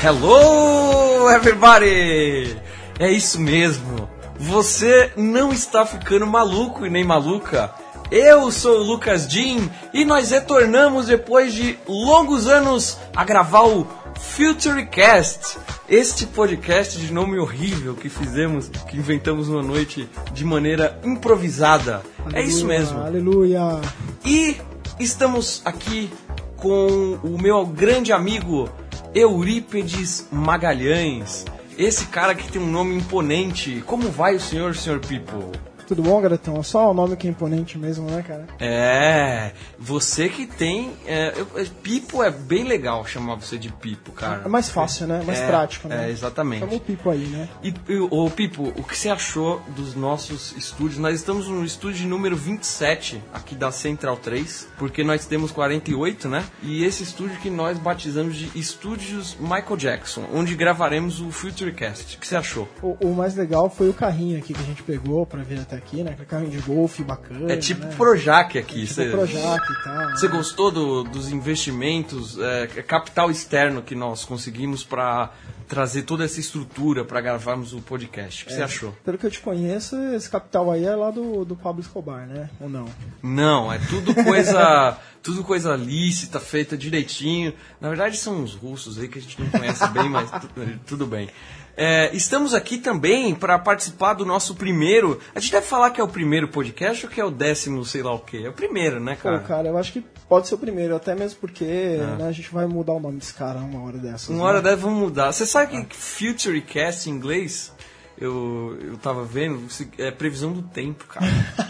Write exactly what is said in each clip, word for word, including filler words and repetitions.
Hello, everybody! É isso mesmo, você não está ficando maluco e nem maluca. Eu sou o Lucas Jean e nós retornamos depois de longos anos a gravar o Futurecast, este podcast de nome horrível que fizemos, que inventamos uma noite de maneira improvisada. Aleluia, é isso mesmo. Aleluia! E estamos aqui com o meu grande amigo Eurípedes Magalhães, esse cara que tem um nome imponente. Como vai o senhor, senhor Pipo? Tudo bom, garotão? É só o nome que é imponente mesmo, né, cara? É, você que tem... É, eu, Pipo é bem legal chamar você de Pipo, cara. É mais fácil, né? Mais é, prático, né? É, exatamente. Chama o Pipo aí, né? E, e ô, Pipo, o que você achou dos nossos estúdios? Nós estamos no estúdio número vinte e sete, aqui da Central três, porque nós temos quarenta e oito, né? E esse estúdio que nós batizamos de Estúdios Michael Jackson, onde gravaremos o Futurecast. O que você achou? O, o mais legal foi o carrinho aqui que a gente pegou pra vir até aqui, né? Aquele carrinho de golfe bacana. É tipo né? Projac aqui. É tipo cê, Projac e tal. Você né? gostou do, dos investimentos, é, capital externo que nós conseguimos para trazer toda essa estrutura para gravarmos o podcast? O que você é, achou? Pelo que eu te conheço, esse capital aí é lá do, do Pablo Escobar, né? Ou não? Não, é tudo coisa, tudo coisa lícita, feita direitinho. Na verdade são uns russos aí que a gente não conhece bem, mas tu, tudo bem. É, estamos aqui também para participar do nosso primeiro... A gente deve falar que é o primeiro podcast ou que é o décimo, sei lá o quê? É o primeiro, né, cara? Pô, cara, eu acho que pode ser o primeiro, até mesmo porque ah. né, a gente vai mudar o nome desse cara uma hora dessas. Uma né? hora dessas vamos mudar. Você sabe ah. que Futurecast em inglês, eu, eu tava vendo, é previsão do tempo, cara.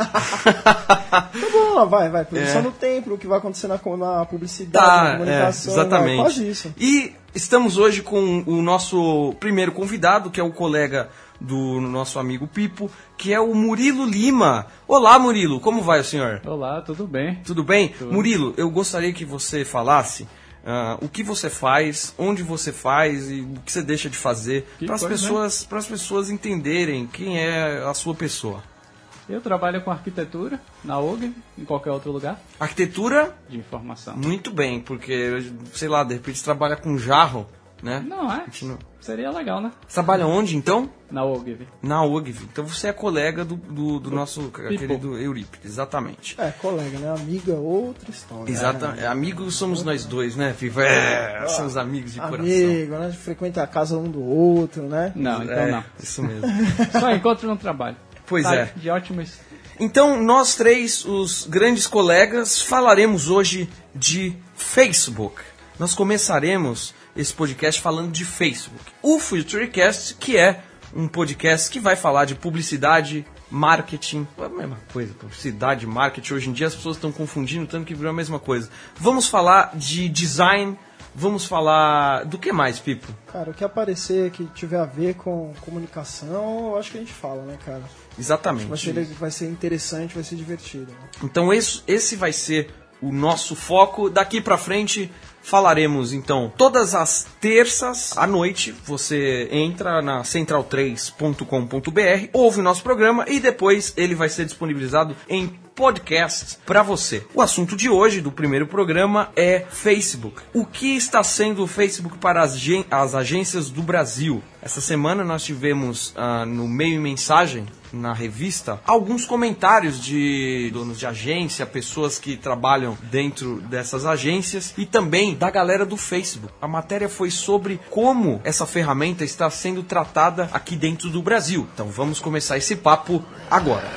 Tá bom, vai, vai. Previsão é. do tempo, o que vai acontecer na, na publicidade, tá, na comunicação. É, exatamente. Vai, faz isso. E estamos hoje com o nosso primeiro convidado, que é o colega do nosso amigo Pipo, que é o Murilo Lima. Olá, Murilo, como vai o senhor? Olá, tudo bem? Tudo bem? Tudo. Murilo, eu gostaria que você falasse uh, o que você faz, onde você faz e o que você deixa de fazer, para as pessoas, né? para as pessoas entenderem quem é a sua pessoa. Eu trabalho com arquitetura na U G, em qualquer outro lugar. Arquitetura? De informação. Muito bem, porque, sei lá, de repente você trabalha com jarro, né? Não é? Não... Seria legal, né? Você trabalha onde, então? Na U G V. Na U G V. Então você é colega do, do, do nosso querido Eurípides, exatamente. É, colega, né? Amiga, outra história. Exatamente. É. Amigos somos nós dois, né, Pipo? É, somos amigos de Amigo, coração. Amigo, né? A gente frequenta a casa um do outro, né? Não, então é, não. Isso mesmo. Só encontro no trabalho. Pois tá, é. De ótimos... Então, nós três, os grandes colegas, falaremos hoje de Facebook. Nós começaremos esse podcast falando de Facebook. O Futurecast, que é um podcast que vai falar de publicidade, marketing, a mesma coisa, publicidade, marketing. Hoje em dia as pessoas estão confundindo tanto que virou a mesma coisa. Vamos falar de design, vamos falar do que mais, Pipo? Cara, o que aparecer que tiver a ver com comunicação, eu acho que a gente fala, né, cara? Exatamente. Vai ser, vai ser interessante, vai ser divertido. Né? Então esse, esse vai ser o nosso foco. Daqui pra frente falaremos, então, todas as terças à noite. Você entra na central três ponto com ponto b r, ouve o nosso programa e depois ele vai ser disponibilizado em podcast para você. O assunto de hoje, do primeiro programa, é Facebook. O que está sendo o Facebook para as, as agências do Brasil? Essa semana nós tivemos uh, no Meio e Mensagem, na revista, alguns comentários de donos de agência, pessoas que trabalham dentro dessas agências e também da galera do Facebook. A matéria foi sobre como essa ferramenta está sendo tratada aqui dentro do Brasil. Então vamos começar esse papo agora.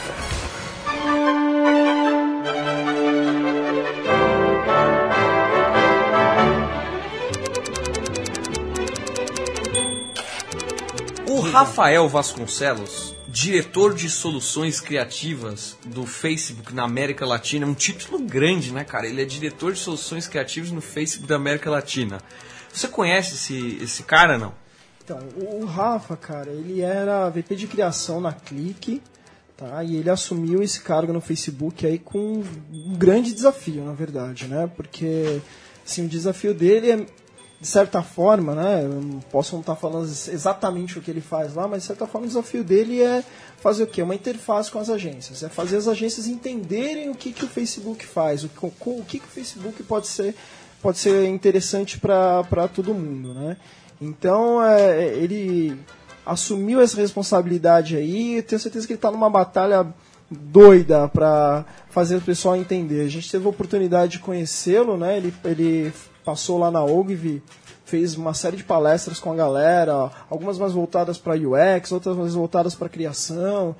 O Rafael Vasconcelos, diretor de soluções criativas do Facebook na América Latina, um título grande, né, cara? Ele é diretor de soluções criativas no Facebook da América Latina. Você conhece esse, esse cara, não? Então, o Rafa, cara, ele era V P de criação na Clique, tá? E ele assumiu esse cargo no Facebook aí com um grande desafio, na verdade, né? Porque, assim, o desafio dele é, de certa forma, né, eu não posso não estar falando exatamente o que ele faz lá, mas de certa forma o desafio dele é fazer o quê? Uma interface com as agências, é fazer as agências entenderem o que, que o Facebook faz, o, o que, que o Facebook pode ser, pode ser interessante para todo mundo, né? Então, é, ele assumiu essa responsabilidade aí, tenho certeza que ele está numa batalha doida para fazer o pessoal entender. A gente teve a oportunidade de conhecê-lo, né? Ele, ele passou lá na Ogilvy, fez uma série de palestras com a galera, algumas mais voltadas para U X, outras mais voltadas para criação,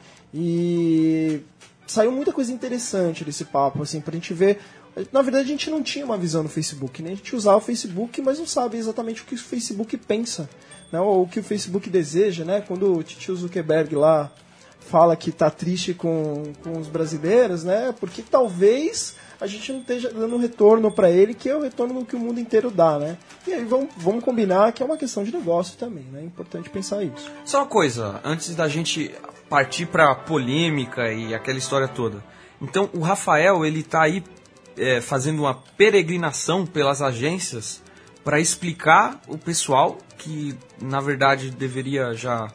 e saiu muita coisa interessante desse papo, assim, pra gente ver. Na verdade, a gente não tinha uma visão no Facebook, né? A gente usava o Facebook, mas não sabe exatamente o que o Facebook pensa, né? Ou o que o Facebook deseja, né? Quando o tio Zuckerberg lá fala que tá triste com, com os brasileiros, né? Porque talvez a gente não esteja dando um retorno para ele, que é o retorno que o mundo inteiro dá, né? E aí vamos, vamos combinar que é uma questão de negócio também, né? É importante pensar isso. Só uma coisa, antes da gente partir para polêmica e aquela história toda. Então, o Rafael, ele tá aí é, fazendo uma peregrinação pelas agências para explicar o pessoal que, na verdade, deveria já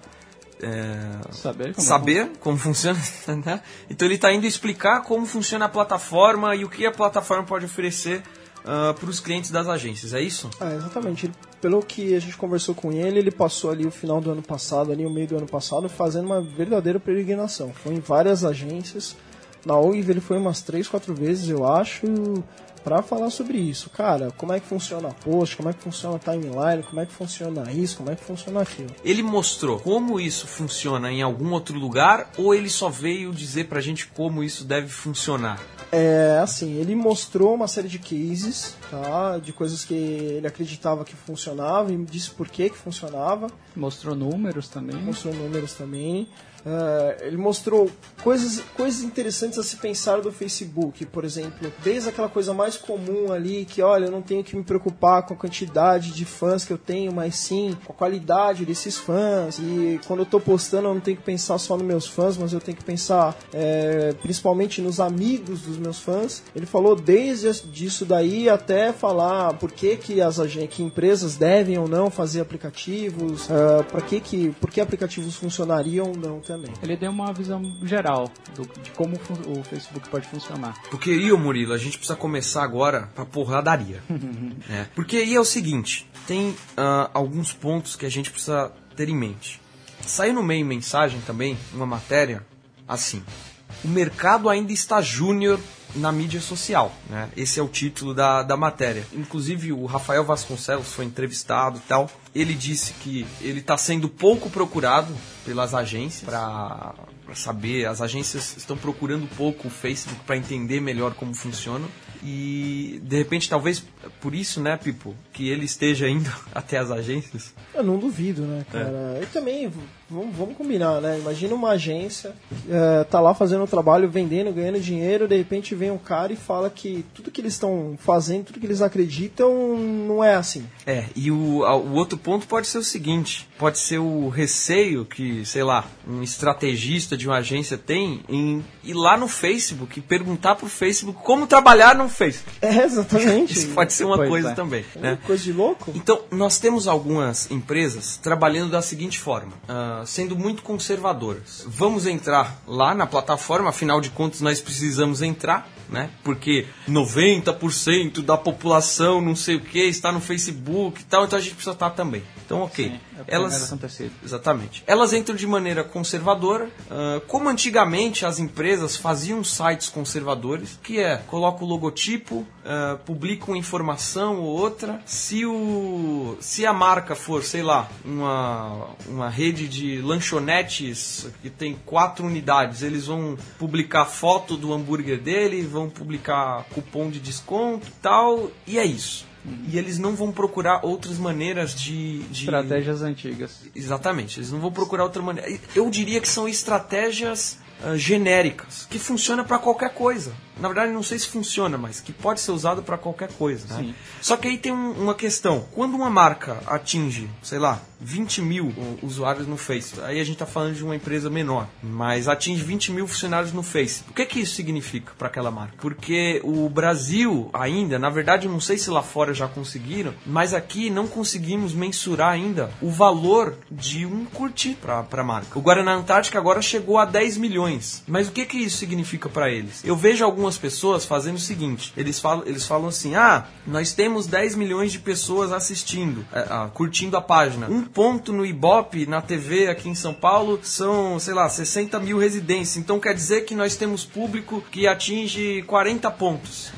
é, saber, como, saber como funciona, né? Então ele está indo explicar como funciona a plataforma e o que a plataforma pode oferecer uh, para os clientes das agências, é isso? Ah, exatamente. Pelo que a gente conversou com ele, ele passou ali o final do ano passado, ali o meio do ano passado, fazendo uma verdadeira peregrinação. Foi em várias agências. Na Ogilvy ele foi umas três, quatro vezes, eu acho, para falar sobre isso. Cara, como é que funciona a post, como é que funciona a timeline, como é que funciona isso, como é que funciona aquilo. Ele mostrou como isso funciona em algum outro lugar ou ele só veio dizer pra gente como isso deve funcionar? É, assim, ele mostrou uma série de cases, tá, de coisas que ele acreditava que funcionava e disse por que que funcionava. Mostrou números também. Mostrou números também. Uh, ele mostrou coisas, coisas interessantes a se pensar do Facebook, por exemplo, desde aquela coisa mais comum ali, que olha, eu não tenho que me preocupar com a quantidade de fãs que eu tenho, mas sim com a qualidade desses fãs, e quando eu estou postando eu não tenho que pensar só nos meus fãs, mas eu tenho que pensar é, principalmente nos amigos dos meus fãs. Ele falou desde disso daí até falar por que que as que empresas devem ou não fazer aplicativos, uh, para que que, por que aplicativos funcionariam ou não também. Ele deu uma visão geral do, de como o Facebook pode funcionar. Porque aí, ô Murilo, a gente precisa começar agora pra porradaria. É. Porque aí é o seguinte, tem uh, alguns pontos que a gente precisa ter em mente. Saiu no meio mensagem também, uma matéria, assim, o mercado ainda está júnior na mídia social, né? Esse é o título da, da matéria. Inclusive o Rafael Vasconcelos foi entrevistado e tal. Ele disse que ele está sendo pouco procurado pelas agências para saber. As agências estão procurando pouco o Facebook para entender melhor como funciona. E de repente, talvez por isso, né, Pipo, que ele esteja indo até as agências. Eu não duvido, né, cara? É. E também, vamos, vamos combinar, né? Imagina uma agência, é, tá lá fazendo o trabalho, vendendo, ganhando dinheiro, de repente vem um cara e fala que tudo que eles estão fazendo, tudo que eles acreditam, não é assim. É, e o, o outro ponto pode ser o seguinte, pode ser o receio que, sei lá, um estrategista de uma agência tem em ir lá no Facebook e perguntar pro Facebook como trabalhar no Facebook. É, exatamente. Isso pode ser uma pois coisa é. também. É Né? coisa de louco. Então, nós temos algumas empresas trabalhando da seguinte forma, uh, sendo muito conservadoras. Vamos entrar lá na plataforma, afinal de contas nós precisamos entrar, né? Porque noventa por cento da população, não sei o que, está no Facebook e tal, então a gente precisa estar também. Então, ok. Sim, é o que Elas, deve acontecer. exatamente. Elas entram de maneira conservadora, uh, como antigamente as empresas faziam sites conservadores, que é, coloca o logotipo, uh, publicam informação ou outra. Se, o, se a marca for, sei lá, uma, uma rede de lanchonetes que tem quatro unidades, eles vão publicar foto do hambúrguer dele, vão publicar cupom de desconto e tal, e é isso. E eles não vão procurar outras maneiras de, de... Estratégias antigas. Exatamente, eles não vão procurar outra maneira. Eu diria que são estratégias uh, genéricas, que funcionam para qualquer coisa. Na verdade, não sei se funciona, mas que pode ser usado para qualquer coisa. Né? Sim. Só que aí tem um, uma questão. Quando uma marca atinge, sei lá, vinte mil usuários no Facebook, aí a gente está falando de uma empresa menor, mas atinge vinte mil funcionários no Facebook. O que, que isso significa para aquela marca? Porque o Brasil ainda, na verdade, eu não sei se lá fora já conseguiram, mas aqui não conseguimos mensurar ainda o valor de um curtir para a marca. O Guaraná Antártica agora chegou a dez milhões. Mas o que, que isso significa para eles? Eu vejo algumas algumas pessoas fazendo o seguinte, eles falam, eles falam assim, ah, nós temos dez milhões de pessoas assistindo, é, ah, curtindo a página. Um ponto no Ibope, na T V aqui em São Paulo, são, sei lá, sessenta mil residências. Então quer dizer que nós temos público que atinge quarenta pontos.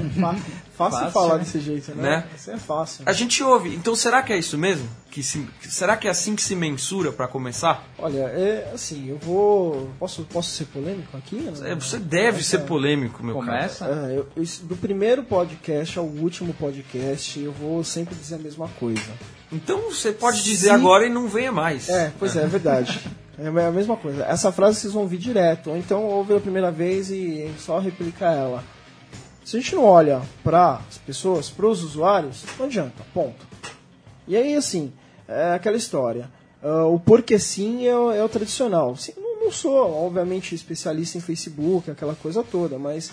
Fácil, Fácil falar né? desse jeito, né? Né? Isso é fácil. A gente ouve. Então será que é isso mesmo? Que se, será que é assim que se mensura para começar? Olha, é assim, eu vou... Posso, posso ser polêmico aqui? É, você deve Começa, ser polêmico, meu Começa? cara. É, eu, eu, do primeiro podcast ao último podcast, eu vou sempre dizer a mesma coisa. Então você pode dizer Se... agora e não venha mais. É, pois é, é verdade. É a mesma coisa. Essa frase vocês vão ouvir direto, ou então ouve a primeira vez e só replica ela. Se a gente não olha para as pessoas, para os usuários, não adianta, ponto. E aí, assim, é aquela história. Uh, o porque sim é, o, é o tradicional. Sim, não, não sou, obviamente, especialista em Facebook, aquela coisa toda, mas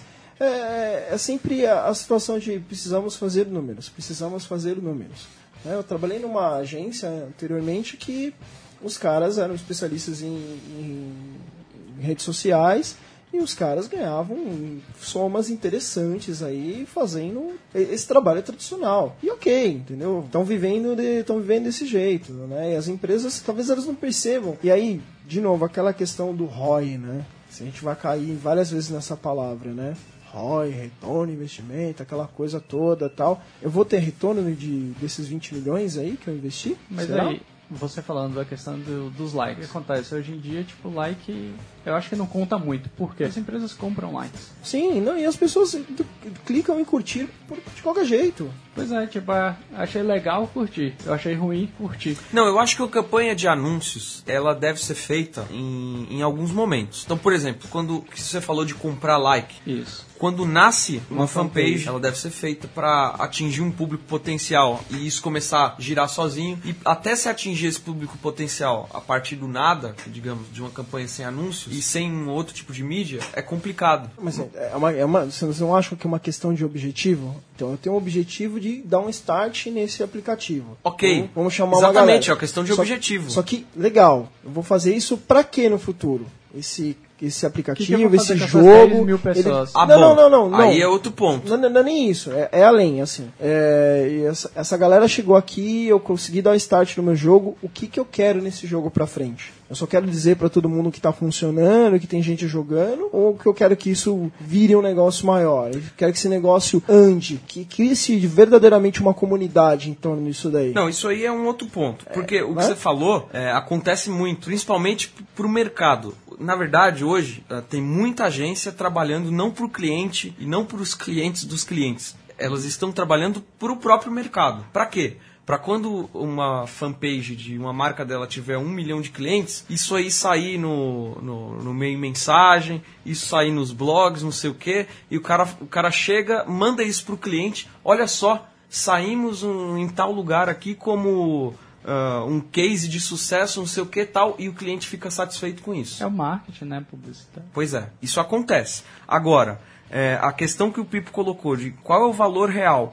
é, é sempre a, a situação de precisamos fazer números, precisamos fazer números. É, eu trabalhei numa agência anteriormente que os caras eram especialistas em, em, em redes sociais, e os caras ganhavam somas interessantes aí fazendo esse trabalho tradicional. E ok, entendeu? Estão vivendo, de, estão vivendo desse jeito, né? E as empresas, talvez elas não percebam. E aí, de novo, aquela questão do R O I, né? A gente vai cair várias vezes nessa palavra, né? R O I, retorno, investimento, aquela coisa toda tal. Eu vou ter retorno de, desses vinte milhões aí que eu investi? Mas Será? aí, você falando da questão do, dos likes, o que acontece hoje em dia, tipo, like, eu acho que não conta muito, porque as empresas compram likes. Sim, não, e as pessoas do, clicam em curtir por, de qualquer jeito. Pois é, tipo, achei legal, curti. Eu achei ruim, curti. Não, eu acho que a campanha de anúncios, ela deve ser feita em, em alguns momentos. Então, por exemplo, quando que você falou de comprar like. Isso. Quando nasce uma, Uma fanpage, fanpage, ela deve ser feita para atingir um público potencial e isso começar a girar sozinho. E até se atingir esse público potencial a partir do nada, digamos, de uma campanha sem anúncios e sem um outro tipo de mídia, é complicado. Mas é uma, é uma, vocês não acham que é uma questão de objetivo? Então eu tenho um objetivo de dar um start nesse aplicativo. Ok, então, vamos chamar exatamente, uma galera. é uma questão de só, objetivo. Só que, legal, eu vou fazer isso pra quê no futuro? Esse, esse aplicativo, que que eu vou esse fazer com essas jogo... dez mil pessoas? Ele... Ah, não, bom, não, não, não, não. aí é outro ponto. Não, não, não é nem isso, é, é além, assim. É, e essa, essa galera chegou aqui, eu consegui dar o start no meu jogo, o que, que eu quero nesse jogo pra frente? Eu só quero dizer pra todo mundo que tá funcionando, que tem gente jogando, ou que eu quero que isso vire um negócio maior? Eu quero que esse negócio ande, que crie-se verdadeiramente uma comunidade em torno disso daí. Não, isso aí é um outro ponto. Porque é, o que né? você falou é, acontece muito, principalmente para o mercado. Na verdade, hoje, uh, tem muita agência trabalhando não para o cliente e não para os clientes dos clientes. Elas estão trabalhando para o próprio mercado. Para quê? Para quando uma fanpage de uma marca dela tiver um milhão de clientes, isso aí sair no, no, no meio mensagem, isso sair nos blogs, não sei o quê, e o cara, o cara chega, manda isso para o cliente, olha só, saímos um, em tal lugar aqui como uh, um case de sucesso, não sei o que tal, e o cliente fica satisfeito com isso. É o marketing, né, publicitário. Pois é, isso acontece. Agora, é, a questão que o Pipo colocou de qual é o valor real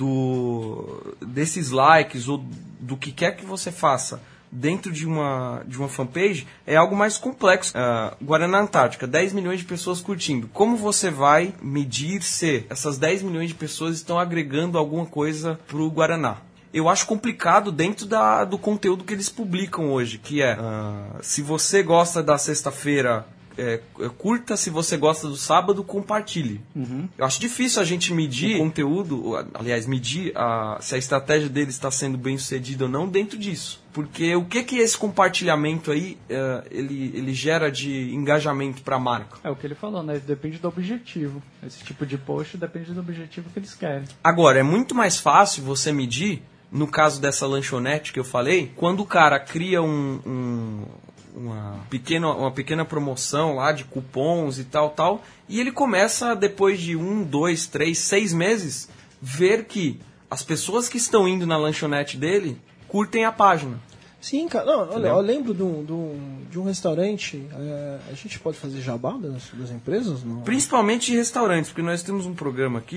do, desses likes ou do que quer que você faça dentro de uma, de uma fanpage é algo mais complexo. Uh, Guaraná Antártica, dez milhões de pessoas curtindo. Como você vai medir se essas dez milhões de pessoas estão agregando alguma coisa para o Guaraná? Eu acho complicado dentro da, do conteúdo que eles publicam hoje, que é, uh, se você gosta da sexta-feira, É, curta, se você gosta do sábado, compartilhe. Uhum. Eu acho difícil a gente medir o conteúdo, aliás, medir a, se a estratégia dele está sendo bem sucedida ou não dentro disso. Porque o que que esse compartilhamento aí, uh, ele, ele gera de engajamento para a marca? É o que ele falou, né? Depende do objetivo. Esse tipo de post depende do objetivo que eles querem. Agora, é muito mais fácil você medir, no caso dessa lanchonete que eu falei, quando o cara cria um... um Uma pequena, uma pequena promoção lá de cupons e tal, tal. E ele começa, depois de um, dois, três, seis meses, ver que as pessoas que estão indo na lanchonete dele curtem a página. Sim, cara. Não, olha, eu lembro de um, de um, de um restaurante. É, a gente pode fazer jabá das, das empresas? Não? Principalmente de restaurantes, porque nós temos um programa aqui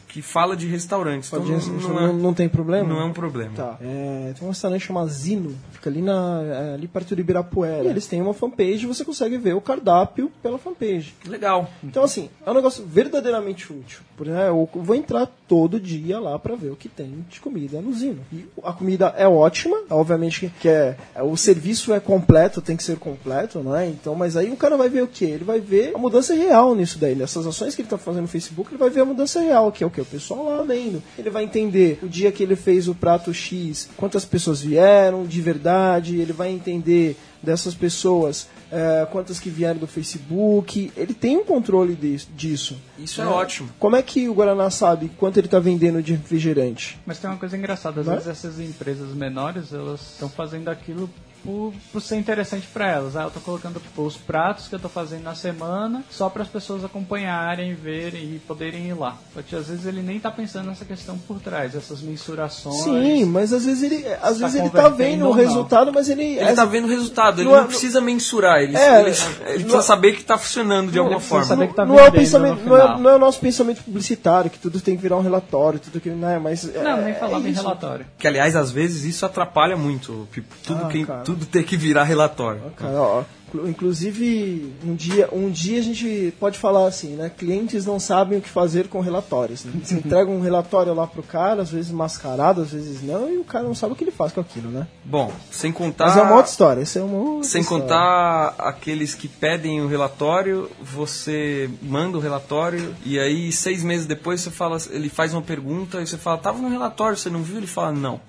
que fala de restaurantes. Então, Pode- não, não, é, não tem problema? não é um problema. Tá. É, tem um restaurante chamado Zino, fica ali, na, é, ali perto do Ibirapuera. E eles têm uma fanpage e você consegue ver o cardápio pela fanpage. Legal. Então, assim, é um negócio verdadeiramente útil. Por exemplo, eu vou entrar todo dia lá pra ver o que tem de comida no Zino. E a comida é ótima, obviamente que é, o serviço é completo, tem que ser completo, né? Então, mas aí o cara vai ver o quê? Ele vai ver a mudança real nisso daí. Essas ações que ele tá fazendo no Facebook, ele vai ver a mudança real, que é o quê? O pessoal lá lendo. Ele vai entender o dia que ele fez o prato X, quantas pessoas vieram de verdade, ele vai entender dessas pessoas, é, quantas que vieram do Facebook. Ele tem um controle de, disso. Isso é, né? ótimo. Como é que o Guaraná sabe quanto ele está vendendo de refrigerante? Mas tem uma coisa engraçada, às Né? vezes essas empresas menores, elas estão fazendo aquilo por, por ser interessante para elas. Ah, eu tô colocando os pratos que eu tô fazendo na semana só para as pessoas acompanharem, verem e poderem ir lá. Porque às vezes ele nem tá pensando nessa questão por trás, essas mensurações. Sim, mas às vezes ele, às Tá vezes ele tá convertendo vendo o ou não. resultado, mas ele... Ele tá vendo o resultado, ele Não não, é- precisa mensurar, ele, É, ele, ele não- precisa saber que tá funcionando de alguma precisa forma. saber que tá não, é o vendendo pensamento, no não, é, final. não é o nosso pensamento publicitário, que tudo tem que virar um relatório, tudo que... Né, mas Não, é, nem falava é em isso. relatório. Que, aliás, às vezes isso atrapalha muito, Pipo. Tudo, Ah, que, cara. tudo ter que virar relatório. Cara, ó, inclu- inclusive, um dia, um dia a gente pode falar assim, né? Clientes não sabem o que fazer com relatórios. Né? Você entrega um relatório lá pro cara, às vezes mascarado, às vezes não, e o cara não sabe o que ele faz com aquilo, né? Bom, sem contar... Mas é uma outra história, isso é uma outra Sem história. contar aqueles que pedem o relatório, você manda o relatório e aí seis meses depois você fala, ele faz uma pergunta e você fala, tava no relatório, você não viu? Ele fala, não.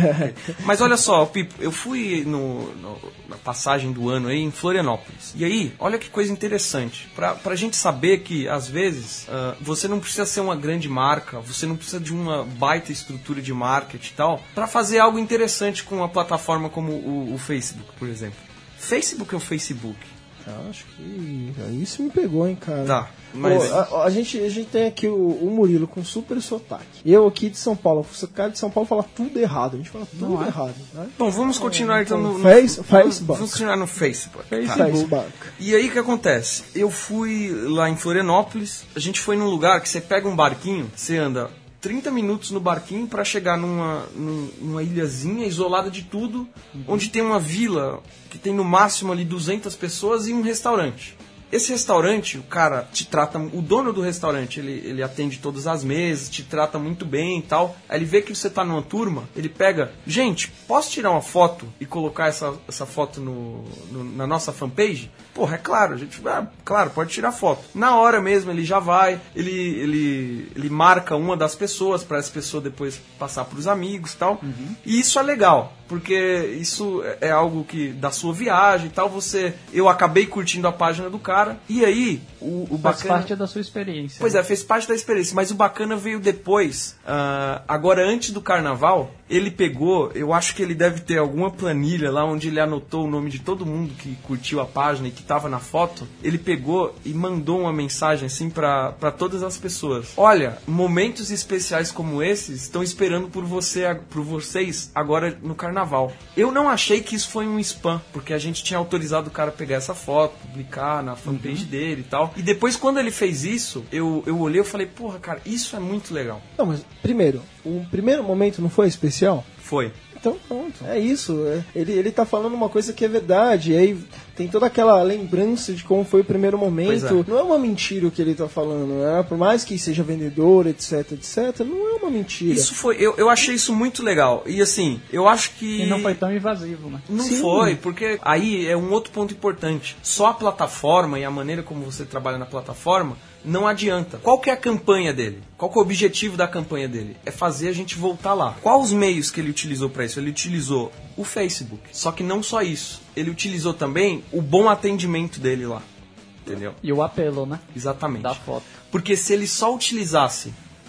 Mas olha só, Pipo, eu fui no, no- na passagem do ano aí em Florianópolis. E aí, olha que coisa interessante. Pra, pra gente saber que, às vezes, ah, você não precisa ser uma grande marca, você não precisa de uma baita estrutura de marketing e tal, pra fazer algo interessante com uma plataforma como o, o Facebook, por exemplo. Facebook é o Facebook. Eu acho que isso me pegou, hein, cara. Tá, mas... Pô, a, a gente, a gente tem aqui o, o Murilo com super sotaque. Eu aqui de São Paulo, o cara de São Paulo fala tudo errado. A gente fala tudo errado, né? Bom, vamos continuar então no, no, Face- no- Facebook. Vamos continuar no Facebook. tá? Facebook. E aí o que acontece? Eu fui lá em Florianópolis, a gente foi num lugar que você pega um barquinho, você anda trinta minutos no barquinho pra chegar numa, num- numa ilhazinha isolada de tudo, onde tem uma vila que tem no máximo ali duzentas pessoas e um restaurante. Esse restaurante, o cara te trata, o dono do restaurante, ele, ele atende todas as mesas, te trata muito bem e tal. Aí ele vê que você tá numa turma, ele pega, gente, posso tirar uma foto e colocar essa, essa foto no, no- na nossa fanpage? Porra, é claro, a gente, ah, claro, pode tirar foto. Na hora mesmo ele já vai, ele, ele, ele marca uma das pessoas para essa pessoa depois passar pros amigos e tal. E isso é legal, porque isso é algo que da sua viagem e tal, você, eu acabei curtindo a página do cara. E aí, o, o Faz bacana... parte da sua experiência. Pois é, fez parte da experiência, mas o bacana veio depois. Ah, agora, antes do carnaval, ele pegou, eu acho que ele deve ter alguma planilha lá onde ele anotou o nome de todo mundo que curtiu a página e que tava na foto. Ele pegou e mandou uma mensagem assim pra pra todas as pessoas. Olha, momentos especiais como esses estão esperando por você, por vocês agora no carnaval. Eu não achei que isso foi um spam, porque a gente tinha autorizado o cara a pegar essa foto, publicar na fanpage dele e tal. E depois, quando ele fez isso, eu, eu olhei e falei, porra, cara, isso é muito legal. Não, mas primeiro, o primeiro momento não foi especial? Foi. Então pronto, é isso. é- Ele, ele tá falando uma coisa que é verdade. E aí tem toda aquela lembrança de como foi o primeiro momento. Pois é. Não é uma mentira o que ele tá falando, né? Por mais que seja vendedor, etc, etc, não é uma mentira. Isso foi, eu, eu achei isso muito legal. E assim, eu acho que... E não foi tão invasivo, né? Não Sim. foi, porque aí é um outro ponto importante. Só a plataforma e a maneira como você trabalha na plataforma não adianta. Qual que é a campanha dele? Qual que é o objetivo da campanha dele? É fazer a gente voltar lá. Quais os meios que ele utilizou para isso? Ele utilizou o Facebook. Só que não só isso. Ele utilizou também o bom atendimento dele lá. Entendeu? E o apelo, né? Exatamente. Da foto. Porque se ele só utilizasse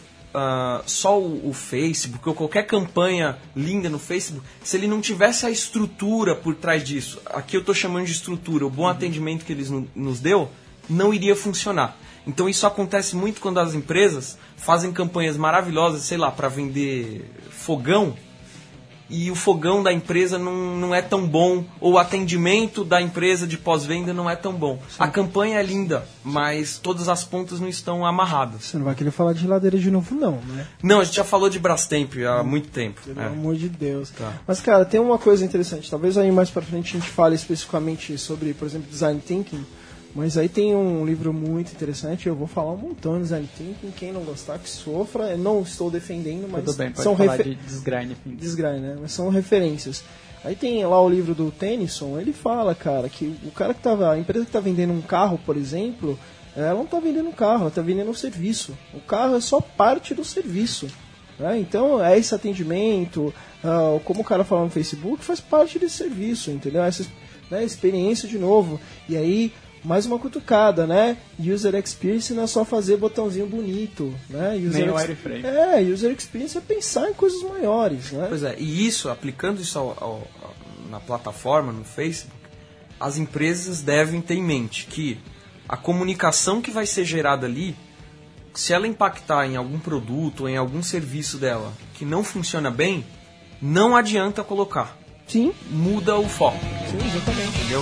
ah, só o, o Facebook ou qualquer campanha linda no Facebook, se ele não tivesse a estrutura por trás disso, aqui eu estou chamando de estrutura, o bom atendimento que eles no- nos deu, não iria funcionar. Então isso acontece muito quando as empresas fazem campanhas maravilhosas, sei lá, para vender fogão, e o fogão da empresa não, não é tão bom, ou o atendimento da empresa de pós-venda não é tão bom. Sim. A campanha é linda, mas todas as pontas não estão amarradas. Você não vai querer falar de geladeira de novo, não, né? Não, a gente já falou de Brastemp há hum, muito tempo. Pelo é. amor de Deus. Tá. Mas, cara, tem uma coisa interessante. Talvez aí mais pra frente a gente fale especificamente sobre, por exemplo, Design Thinking. Mas aí tem um livro muito interessante, eu vou falar um montão de Design Thinking, quem não gostar que sofra, eu não estou defendendo, mas Tudo bem, pode são falar refer... de Design Thinking. Design, né? Mas são referências. Aí tem lá o livro do Tennyson, ele fala, cara, que o cara que tava, a empresa que está vendendo um carro, por exemplo, ela não está vendendo um carro, ela está vendendo um serviço. O carro é só parte do serviço. Né? Então, é esse atendimento, uh, como o cara fala no Facebook, faz parte desse serviço, entendeu? Essa, né, experiência de novo. E aí, mais uma cutucada, né? User Experience não é só fazer botãozinho bonito, né? User Nem o ex... wireframe. É, User Experience é pensar em coisas maiores, né? Pois é, e isso, aplicando isso ao, ao, na plataforma, no Facebook, as empresas devem ter em mente que a comunicação que vai ser gerada ali, se ela impactar em algum produto ou em algum serviço dela que não funciona bem, não adianta colocar. Sim. Muda o foco. Sim, exatamente. Entendeu?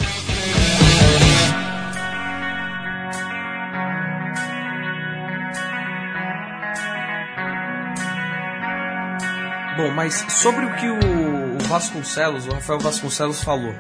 Bom, mas sobre o que o Vasconcelos, o Rafael Vasconcelos falou,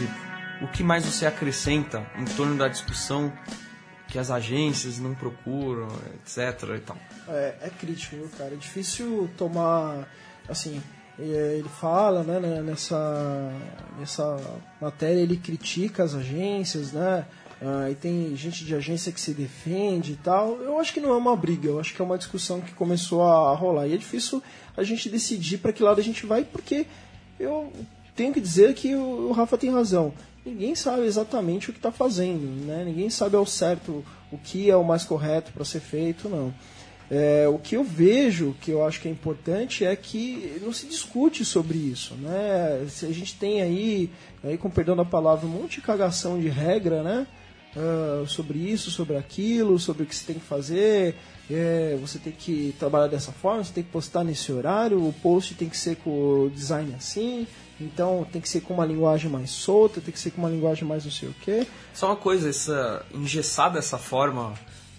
o que mais você acrescenta em torno da discussão que as agências não procuram, etc e tal? É, é crítico, viu, cara? É difícil tomar, assim, ele fala, né, nessa, nessa matéria, ele critica as agências, né? Ah, e tem gente de agência que se defende e tal. Eu acho que não é uma briga, eu acho que é uma discussão que começou a rolar. E é difícil a gente decidir para que lado a gente vai, porque eu tenho que dizer que o Rafa tem razão. Ninguém sabe exatamente o que está fazendo, né? Ninguém sabe ao certo o que é o mais correto para ser feito, não. É, o que eu vejo, que eu acho que é importante, é que não se discute sobre isso, né? Se a gente tem aí, aí com perdão da palavra, um monte de cagação de regra, né? Uh, sobre isso, sobre aquilo, sobre o que você tem que fazer, é, você tem que trabalhar dessa forma, você tem que postar nesse horário, o post tem que ser com o design assim, então tem que ser com uma linguagem mais solta, tem que ser com uma linguagem mais não sei o quê. Só uma coisa, essa, engessar dessa forma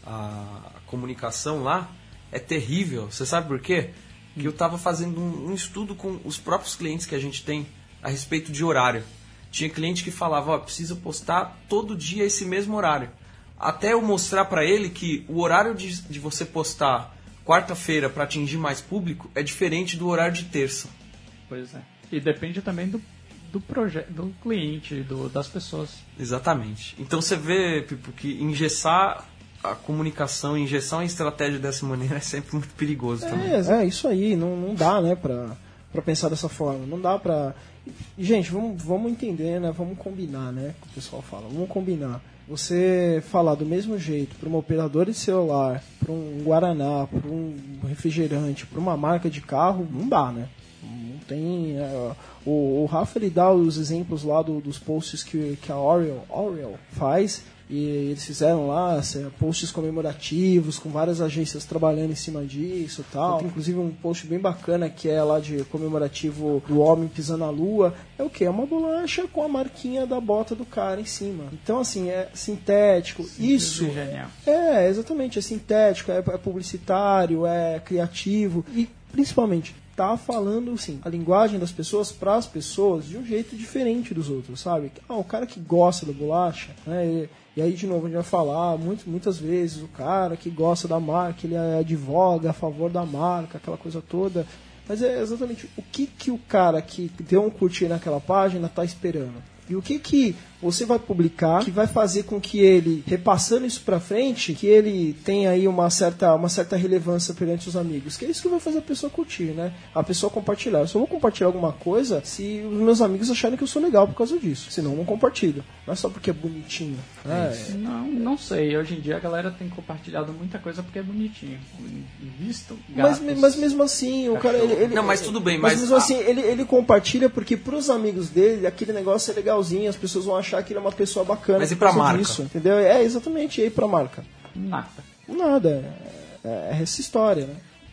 a comunicação lá é terrível. Você sabe por quê? Que eu estava fazendo um, um estudo com os próprios clientes que a gente tem a respeito de horário. Tinha cliente que falava, ó, precisa postar todo dia esse mesmo horário. Até eu mostrar para ele que o horário de, de você postar quarta-feira para atingir mais público é diferente do horário de terça. Pois é. E depende também do, do projeto, do cliente, do, das pessoas. Exatamente. Então você vê, Pipo, que engessar a comunicação, engessar uma estratégia dessa maneira é sempre muito perigoso é, também. É, isso aí. Não, não dá, né, pra, pra pensar dessa forma. Não dá pra... Gente, vamos, vamos entender, né? Vamos combinar, né? Que o pessoal fala. Vamos combinar. Você falar do mesmo jeito para uma operadora de celular, para um Guaraná, para um refrigerante, para uma marca de carro, não dá, né? Não tem... É, o, o Rafa, ele dá os exemplos lá do, dos posts que, que a Oreo, Oreo faz... E eles fizeram lá posts comemorativos, com várias agências trabalhando em cima disso e tal. Tem inclusive um post bem bacana que é lá de comemorativo do homem pisando na lua. É o quê? É uma bolacha com a marquinha da bota do cara em cima. Então, assim, é sintético. Sim, isso genial. É, exatamente. É sintético, é, é publicitário, é criativo. E, principalmente, tá falando, assim, a linguagem das pessoas para as pessoas de um jeito diferente dos outros, sabe? Ah, o cara que gosta da bolacha, né? E, e aí, de novo, a gente vai falar muito, muitas vezes, o cara que gosta da marca, ele advoga a favor da marca, aquela coisa toda. Mas é exatamente o que, que o cara que deu um curtir naquela página tá esperando. E o que, que você vai publicar que vai fazer com que ele, repassando isso pra frente, que ele tenha aí uma certa, uma certa relevância perante os amigos. Que é isso que vai fazer a pessoa curtir, né? A pessoa compartilhar. Eu só vou compartilhar alguma coisa se os meus amigos acharem que eu sou legal por causa disso. Senão eu não compartilho. Não é só porque é bonitinho. É. Não, não sei. Hoje em dia a galera tem compartilhado muita coisa porque é bonitinho. Visto, mas, gatos, mas mesmo assim, o cara... Ele, ele, não, mas tudo bem. Mas, mas mesmo assim, ele, ele compartilha porque pros amigos dele, aquele negócio é legalzinho, as pessoas vão achar que ele é uma pessoa bacana. Mas e pra marca? Disso, entendeu? É, exatamente. E aí pra marca? Nada. Nada. É, é essa história, né?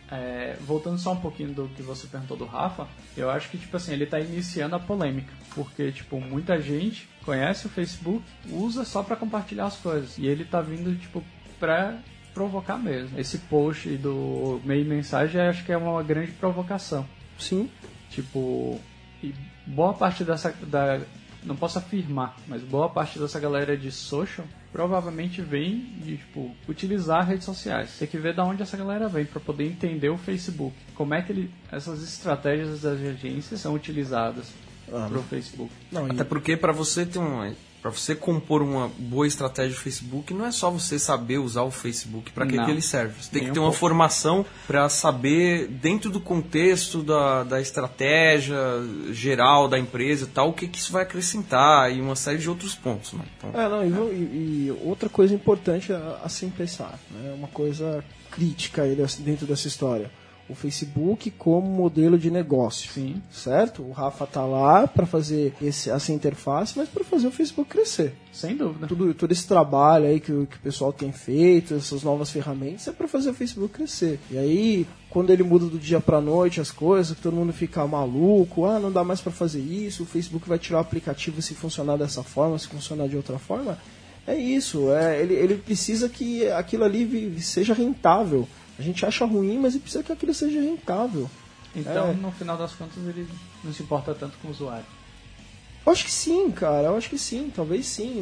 É, voltando só um pouquinho do que você perguntou do Rafa, eu acho que, tipo assim, ele tá iniciando a polêmica, porque, tipo, muita gente conhece o Facebook, usa só pra compartilhar as coisas, e ele tá vindo, tipo, pra provocar mesmo. Esse post do meio mensagem, eu acho que é uma grande provocação. Sim. Tipo, e boa parte dessa, da, não posso afirmar, mas boa parte dessa galera de social provavelmente vem de, tipo, utilizar redes sociais. Tem que ver de onde essa galera vem para poder entender o Facebook. Como é que ele, essas estratégias das agências são utilizadas ah, para o Facebook. Não, Até e... porque para você ter um, para você compor uma boa estratégia do Facebook, não é só você saber usar o Facebook para que, que ele serve. Você tem Nem que ter um uma pouco. formação para saber, dentro do contexto da, da estratégia geral da empresa e tal, o que, que isso vai acrescentar e uma série de outros pontos. Né? Então, é, não, e, e outra coisa importante a, a se pensar, né? Uma coisa crítica aí dentro dessa história. O Facebook como modelo de negócio. Sim. Certo? O Rafa tá lá para fazer esse, essa interface, mas para fazer o Facebook crescer. Sem dúvida. Tudo, todo esse trabalho aí que, que o pessoal tem feito, essas novas ferramentas, é para fazer o Facebook crescer. E aí, quando ele muda do dia para noite as coisas, que todo mundo fica maluco, ah, não dá mais para fazer isso, o Facebook vai tirar o aplicativo se funcionar dessa forma, se funcionar de outra forma. É isso. É, ele, ele precisa que aquilo ali seja rentável. A gente acha ruim, mas ele precisa que aquilo seja rentável. Então, é. no final das contas, ele não se importa tanto com o usuário. Eu acho que sim, cara. Eu acho que sim. Talvez sim.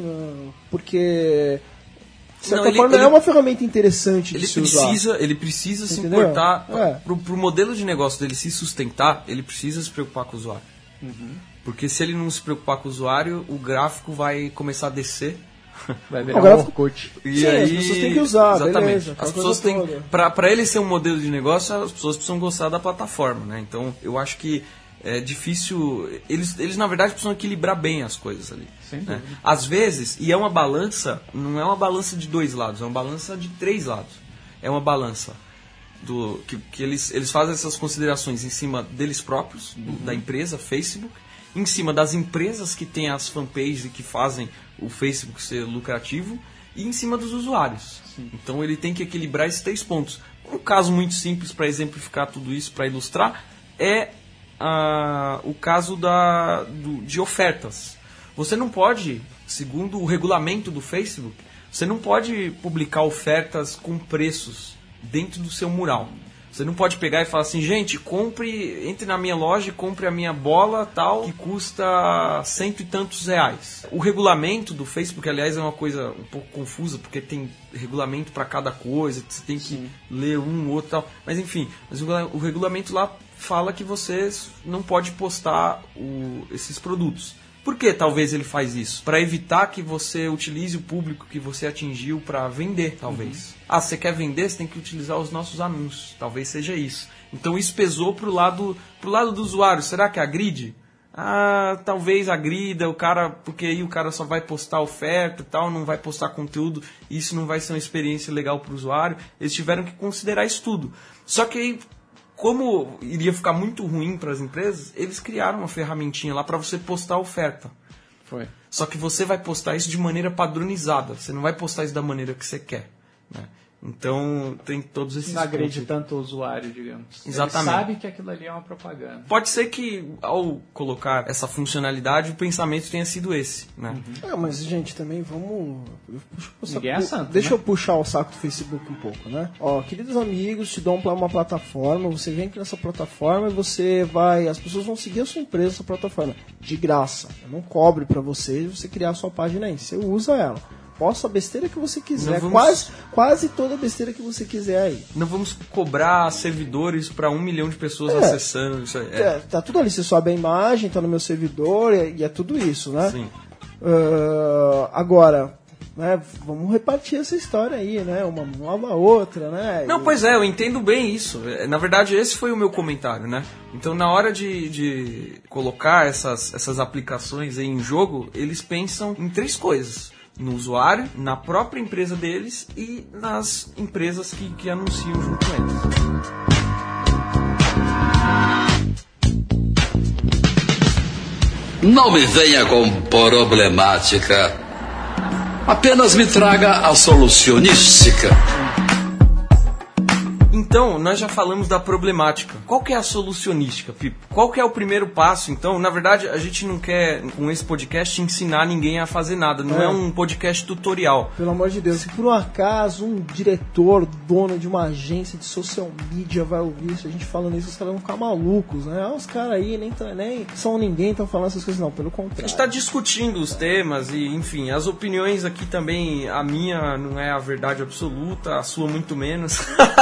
Porque, de certa não, ele, forma, ele, é uma ferramenta interessante de se precisa, usar. Ele precisa se Entendeu? importar... É. Pro, pro modelo de negócio dele se sustentar, ele precisa se preocupar com o usuário. Uhum. Porque se ele não se preocupar com o usuário, o gráfico vai começar a descer. Vai virar um Orkut. E Sim, aí, as pessoas têm que usar, exatamente. beleza. As pessoas têm, pra, pra ele ser um modelo de negócio, as pessoas precisam gostar da plataforma, né? Então, eu acho que é difícil... Eles, eles na verdade, precisam equilibrar bem as coisas ali. Sem né? dúvida. Às vezes, e é uma balança, não é uma balança de dois lados, é uma balança de três lados. É uma balança do que, que eles, eles fazem essas considerações em cima deles próprios, do, uhum. da empresa, Facebook, em cima das empresas que têm as fanpages e que fazem o Facebook ser lucrativo, e em cima dos usuários. Sim. Então ele tem que equilibrar esses três pontos. Um caso muito simples para exemplificar tudo isso, para ilustrar, é ah, o caso da, do, de ofertas. Você não pode, segundo o regulamento do Facebook, você não pode publicar ofertas com preços dentro do seu mural. Você não pode pegar e falar assim, gente, compre, entre na minha loja e compre a minha bola tal, que custa cento e tantos reais. O regulamento do Facebook, aliás, é uma coisa um pouco confusa, porque tem regulamento para cada coisa, você tem que Sim. ler um, outro tal. Mas enfim, mas o regulamento lá fala que você não pode postar o, esses produtos. Por que talvez ele faz isso? Para evitar que você utilize o público que você atingiu para vender, talvez. Uhum. Ah, você quer vender? Você tem que utilizar os nossos anúncios. Talvez seja isso. Então isso pesou pro lado, pro lado do usuário. Será que agride? Ah, talvez agrida, o cara, porque aí o cara só vai postar oferta e tal, não vai postar conteúdo, isso não vai ser uma experiência legal para o usuário. Eles tiveram que considerar isso tudo. Só que aí, como iria ficar muito ruim para as empresas, eles criaram uma ferramentinha lá para você postar a oferta. Foi. Só que você vai postar isso de maneira padronizada. Você não vai postar isso da maneira que você quer. Né? Então, tem todos esses não agride pontos. tanto o usuário, digamos. Exatamente. Ele sabe que aquilo ali é uma propaganda. Pode ser que, ao colocar essa funcionalidade, o pensamento tenha sido esse. Né? Uhum. É, mas, gente, também vamos... Ninguém é santo, Deixa né? eu puxar o saco do Facebook um pouco, né? Ó, queridos amigos, te dão uma plataforma, você vem aqui nessa plataforma e você vai... As pessoas vão seguir a sua empresa, essa plataforma, de graça. Eu não cobre pra você você criar a sua página aí. Você usa ela. Posta a besteira que você quiser, vamos... quase, quase toda a besteira que você quiser aí. Não vamos cobrar servidores para um milhão de pessoas é, acessando isso aí. É. É, tá tudo ali, você sobe a imagem, tá no meu servidor e é tudo isso, né? Sim. Uh, agora, né, vamos repartir essa história aí, né? Uma nova a outra, né? Não, e... pois é, eu entendo bem isso. Na verdade, esse foi o meu comentário, né? Então, na hora de, de colocar essas, essas aplicações aí em jogo, eles pensam em três coisas. No usuário, na própria empresa deles e nas empresas que, que anunciam junto com eles. Não me venha com problemática. Apenas me traga a solucionística. Então, Então, nós já falamos da problemática. Qual que é a solucionística, Pipo? Qual que é o primeiro passo, então? Na verdade, a gente não quer, com esse podcast, ensinar ninguém a fazer nada. Não é, é um podcast tutorial. Pelo amor de Deus, se por um acaso um diretor, dono de uma agência de social media vai ouvir isso, a gente falando isso, os caras vão ficar malucos, né? Ah, os caras aí nem, nem são ninguém, estão falando essas coisas. Não, pelo contrário. A gente está discutindo os temas e, enfim, as opiniões aqui também, a minha não é a verdade absoluta, a sua muito menos.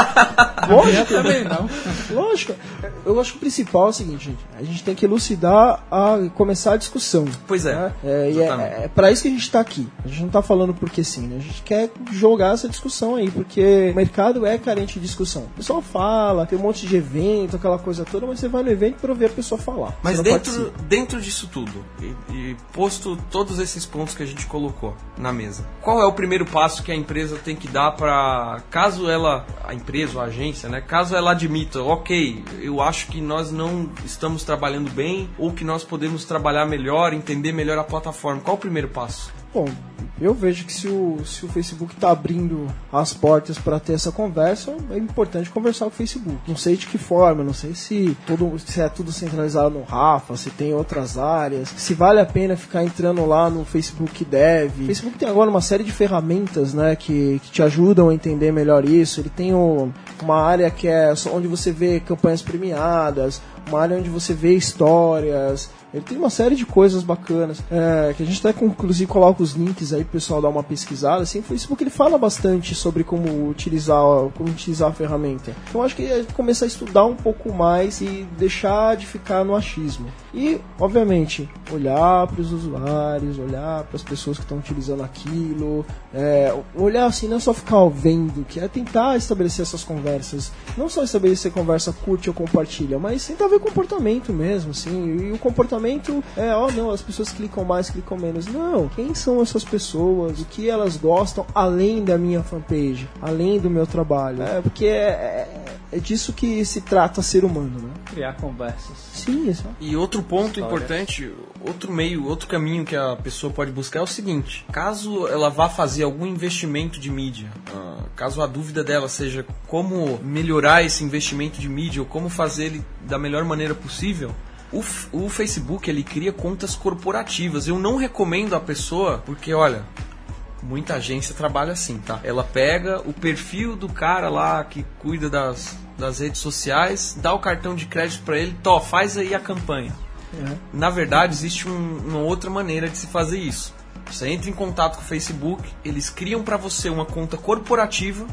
Lógico, também não. Lógico. Eu acho que o principal é o seguinte, gente. A gente tem que elucidar a começar a discussão. Pois é. Né? É, e é, é para isso que a gente está aqui. A gente não está falando porque sim, né? A gente quer jogar essa discussão aí, porque o mercado é carente de discussão. O pessoal fala, tem um monte de evento, aquela coisa toda, mas você vai no evento para ouvir a pessoa falar. Mas dentro, dentro disso tudo, e, e posto todos esses pontos que a gente colocou na mesa, qual é o primeiro passo que a empresa tem que dar para, caso ela, a empresa ou a agência, né, caso ela admita, ok, eu acho que nós não estamos trabalhando bem, ou que nós podemos trabalhar melhor, entender melhor a plataforma, qual é o primeiro passo? Bom, eu vejo que se o, se o Facebook está abrindo as portas para ter essa conversa, é importante conversar com o Facebook. Não sei de que forma, não sei se, todo, se é tudo centralizado no Rafa, se tem outras áreas, se vale a pena ficar entrando lá no Facebook Dev. O Facebook tem agora uma série de ferramentas, né, que, que te ajudam a entender melhor isso. Ele tem o, uma área que é onde você vê campanhas premiadas, uma área onde você vê histórias. Ele tem uma série de coisas bacanas, é, que a gente até inclusive coloca os links aí pro pessoal dar uma pesquisada. Assim, o Facebook ele fala bastante sobre como utilizar, como utilizar a ferramenta. Então acho que a gente começa a estudar um pouco mais e deixar de ficar no achismo. E, obviamente, olhar para os usuários, olhar para as pessoas que estão utilizando aquilo, é, olhar assim, não é só ficar vendo, que é tentar estabelecer essas conversas. Não só estabelecer conversa curte ou compartilha, mas tentar ver comportamento mesmo, assim, e o comportamento é, ó, oh, não, as pessoas clicam mais, clicam menos. Não, quem são essas pessoas? O que elas gostam além da minha fanpage, além do meu trabalho? É, porque é, é, é disso que se trata ser humano, né? Criar conversas. Sim, isso. E outro ponto importante, outro meio, outro caminho que a pessoa pode buscar é o seguinte: caso ela vá fazer algum investimento de mídia, uh, caso a dúvida dela seja como melhorar esse investimento de mídia ou como fazer ele da melhor maneira possível, O, o Facebook, ele cria contas corporativas. Eu não recomendo a pessoa, porque, olha, muita agência trabalha assim, tá? Ela pega o perfil do cara lá que cuida das, das redes sociais, dá o cartão de crédito pra ele, tó, faz aí a campanha. É. Na verdade, existe um, uma outra maneira de se fazer isso. Você entra em contato com o Facebook, eles criam pra você uma conta corporativa,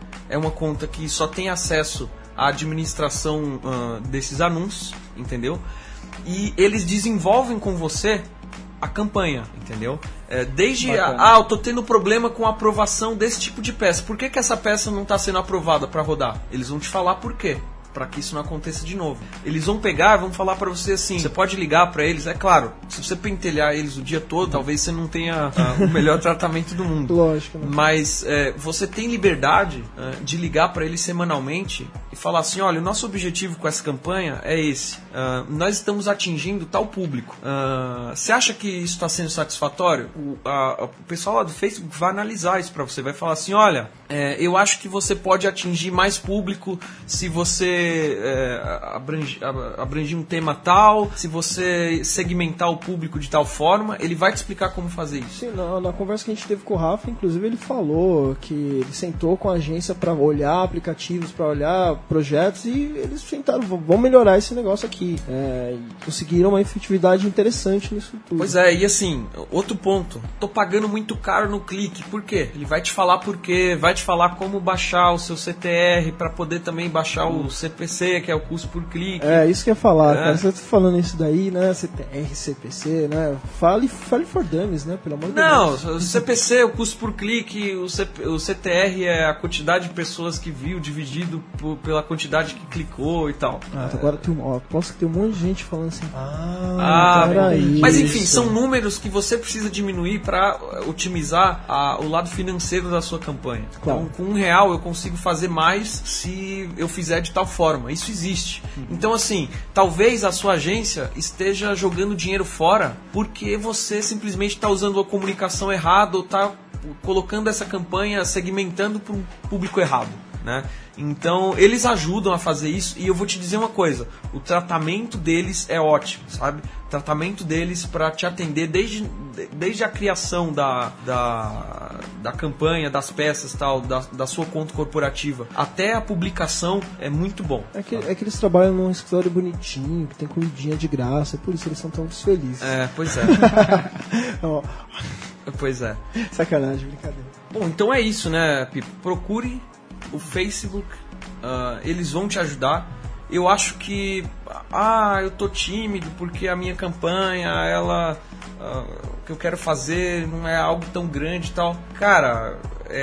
é uma conta que só tem acesso à administração uh, desses anúncios, entendeu? E eles desenvolvem com você a campanha, entendeu? É, desde, a, ah, eu tô tendo problema com a aprovação desse tipo de peça. Por que que essa peça não está sendo aprovada para rodar? Eles vão te falar por quê, para que isso não aconteça de novo. Eles vão pegar, vão falar para você assim, você pode ligar para eles, é claro, se você pentelhar eles o dia todo, talvez você não tenha uh, o melhor tratamento do mundo. Lógico, né? Mas é, você tem liberdade uh, de ligar para eles semanalmente e falar assim, olha, o nosso objetivo com essa campanha é esse. Uh, nós estamos atingindo tal público. Uh, você acha que isso está sendo satisfatório? O, a, o pessoal lá do Facebook vai analisar isso para você, vai falar assim, olha, é, eu acho que você pode atingir mais público se você É, abrange, abranger um tema tal, se você segmentar o público de tal forma, ele vai te explicar como fazer isso. Sim, na, na conversa que a gente teve com o Rafa, inclusive ele falou que ele sentou com a agência para olhar aplicativos, para olhar projetos e eles tentaram, vão melhorar esse negócio aqui. É, e conseguiram uma efetividade interessante nisso tudo. Pois é, e assim, outro ponto, tô pagando muito caro no clique, por quê? Ele vai te falar por quê, vai te falar como baixar o seu C T R para poder também baixar o C P C, que é o custo por clique. É, isso que eu ia falar, é. Cara. Você tá falando isso daí, né? C T R, C P C, né? Fale, fale for dummies, né? Pelo amor de Deus. Não, o C P C, o custo por clique, o, C, o C T R é a quantidade de pessoas que viu dividido por, pela quantidade que clicou e tal. Ah, é. Agora tem um, ó, posso ter um monte de gente falando assim. Ah, ah peraí. Mas enfim, são números que você precisa diminuir para otimizar a, o lado financeiro da sua campanha. Claro. Então, com um real eu consigo fazer mais se eu fizer de tal forma. Isso existe. Uhum. Então, assim, talvez a sua agência esteja jogando dinheiro fora porque você simplesmente está usando a comunicação errada ou está colocando essa campanha segmentando para um público errado. né? Então eles ajudam a fazer isso, e eu vou te dizer uma coisa, o tratamento deles é ótimo, sabe? O tratamento deles para te atender desde, desde a criação da, da, da campanha, das peças, tal, da, da sua conta corporativa, até a publicação é muito bom. É que, é que eles trabalham num escritório bonitinho, que tem comidinha de graça, é por isso eles são tão felizes. É, pois é. Ó, Pois é. sacanagem, brincadeira. Bom, então é isso, né, Pipo? Procure o Facebook, uh, eles vão te ajudar. Eu acho que, ah, eu tô tímido porque a minha campanha, ela, uh, o que eu quero fazer não é algo tão grande e tal. Cara, é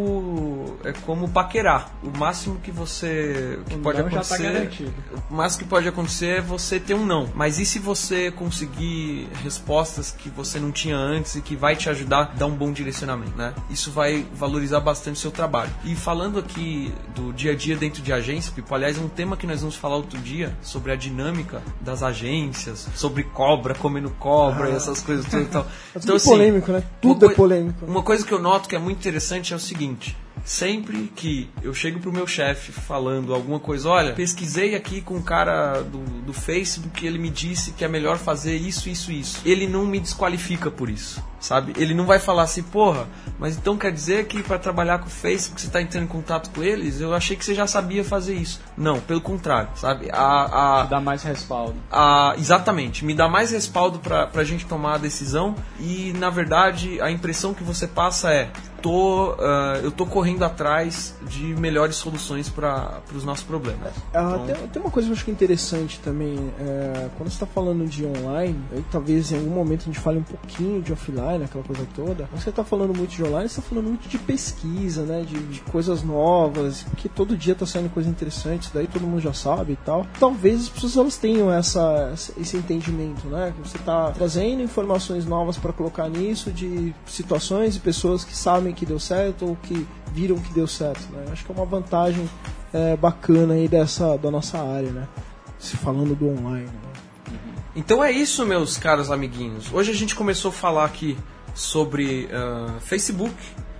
como é como paquerar. O máximo que você que O pode não já tá acontecer, garantido. o máximo que pode acontecer é você ter um não. Mas e se você conseguir respostas que você não tinha antes e que vai te ajudar a dar um bom direcionamento, né? Isso vai valorizar bastante o seu trabalho. E falando aqui do dia a dia dentro de agência, Pipo, aliás, um tema que nós vamos falar outro dia sobre a dinâmica das agências, sobre cobra, comendo cobra, Ah. e essas coisas todas e tal. É tudo polêmico, né? Tudo uma é coi- polêmico. Uma coisa que eu noto que é muito interessante é o seguinte: sempre que eu chego pro meu chefe falando alguma coisa, olha, pesquisei aqui com o cara do, do Facebook, ele me disse que é melhor fazer isso, isso, isso. Ele não me desqualifica por isso, sabe? Ele não vai falar assim, porra, mas então quer dizer que para trabalhar com o Facebook você tá entrando em contato com eles? Eu achei que você já sabia fazer isso. Não, pelo contrário, sabe? A, a, Dá mais respaldo. a, exatamente, me dá mais respaldo pra, pra gente tomar a decisão e, na verdade, a impressão que você passa é tô, uh, eu tô correndo atrás de melhores soluções para os nossos problemas. Ah, Então- tem, tem uma coisa que eu acho que é interessante também, é, quando você está falando de online, aí talvez em algum momento a gente fale um pouquinho de offline, aquela coisa toda, mas você está falando muito de online, você está falando muito de pesquisa, né, de, de coisas novas, porque todo dia está saindo coisa interessante, isso daí todo mundo já sabe e tal. Talvez as pessoas elas tenham essa, esse entendimento, né, que você está trazendo informações novas para colocar nisso, de situações e pessoas que sabem que deu certo ou que viram que deu certo, né? Acho que é uma vantagem é, bacana aí dessa, da nossa área, né? Se falando do online. Né? Então é isso, meus caros amiguinhos. Hoje a gente começou a falar aqui sobre uh, Facebook.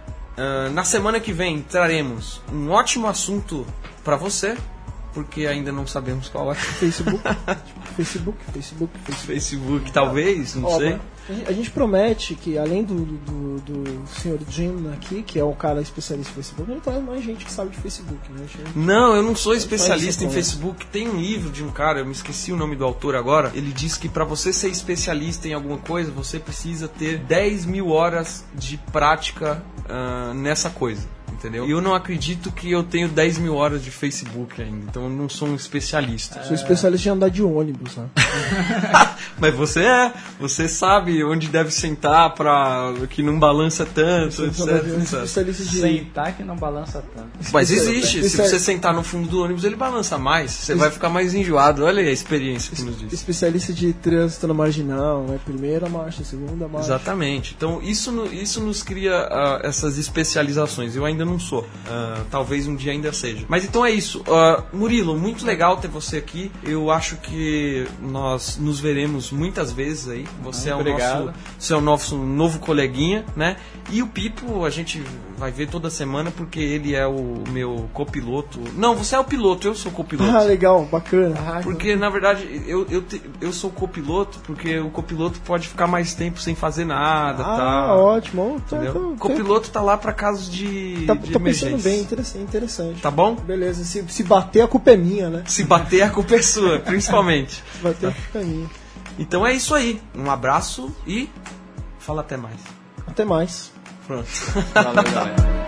Uh, na semana que vem traremos um ótimo assunto para você, porque ainda não sabemos qual é. Facebook, tipo, Facebook, Facebook, Facebook. Facebook, talvez, não Ó, sei. a gente- A gente promete que além do, do, do senhor Jim aqui, que é o cara especialista em Facebook, ele traz mais gente que sabe de Facebook, né? A gente- Não, eu não sou Faz especialista em isso, Facebook. Tem um livro de um cara, eu me esqueci o nome do autor agora. Ele diz que para você ser especialista em alguma coisa, você precisa ter dez mil horas de prática ah, nessa coisa. Entendeu? E eu não acredito que eu tenho dez mil horas de Facebook ainda, então eu não sou um especialista. Sou especialista em andar de ônibus, né? Mas você é, você sabe onde deve sentar pra que não balança tanto, Sou etc, etcétera. especialista de Sentar que não balança tanto. Mas existe, se Isso é- você sentar no fundo do ônibus ele balança mais, você vai ficar mais enjoado, olha aí a experiência que nos diz. especialista de trânsito na marginal, né? Primeira marcha, segunda marcha. Exatamente, então isso, no- isso nos cria ah, essas especializações, eu ainda não sou, Ah, talvez um dia ainda seja. Mas então é isso, Ah, Murilo, muito legal ter você aqui, eu acho que nós nos veremos muitas vezes aí, você é o Obrigado. nosso, você é o nosso novo coleguinha, né? E o Pipo a gente vai ver toda semana porque ele é o meu copiloto. Não, você é o piloto, eu sou o copiloto. Ah, legal, bacana. Porque, na verdade, eu, eu, te- eu sou copiloto porque o copiloto pode ficar mais tempo sem fazer nada, Ah, tá? ótimo. Tá, Entendeu? tá, O copiloto tá lá pra casos de, tá, de tá emergência. pensando bem, interessante, interessante. Tá bom? Beleza, se, se bater a culpa é minha, né? Se bater, a culpa é sua, principalmente. Se bater a culpa é minha. Então é isso aí. Um abraço e fala até mais. Até mais. Pronto. Valeu, galera.